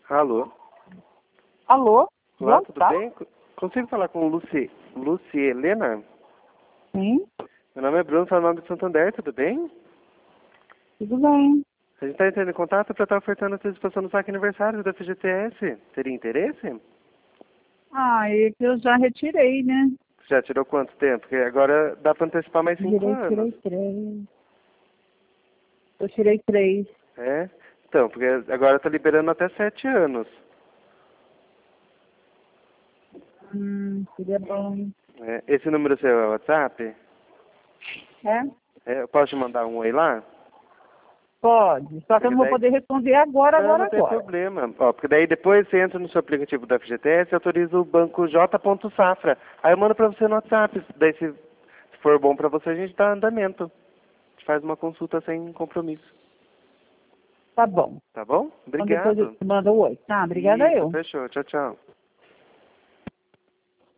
Alô? Alô? Olá, João, tudo tá? bem? Consigo falar com Luci Helena? Sim, Meu nome é Bruno, sou nome de Santander, tudo bem? tudo bem. A gente está entrando em contato para estar ofertando a participação no saque aniversário da FGTS. Teria interesse? Ah, é que eu já retirei, né? Já tirou quanto tempo? Porque agora dá para antecipar mais 5 anos. Tirei três. Eu tirei três. É? Então, porque agora está liberando até 7 anos. Seria bom. É, esse número seu é o WhatsApp? É? É, eu posso te mandar um oi lá? Pode. Só que eu Porque não vou daí... poder responder agora, Não, agora, não tem agora. problema. Ó, porque daí depois você entra no seu aplicativo do FGTS e autoriza o banco J.Safra. Aí eu mando pra você no WhatsApp. Daí se for bom pra você, a gente dá andamento. A gente faz uma consulta sem compromisso. Tá bom. Tá bom? Então depois eu Obrigado. te mando o oi. Tá, obrigada Isso, eu. fechou. Tchau, tchau.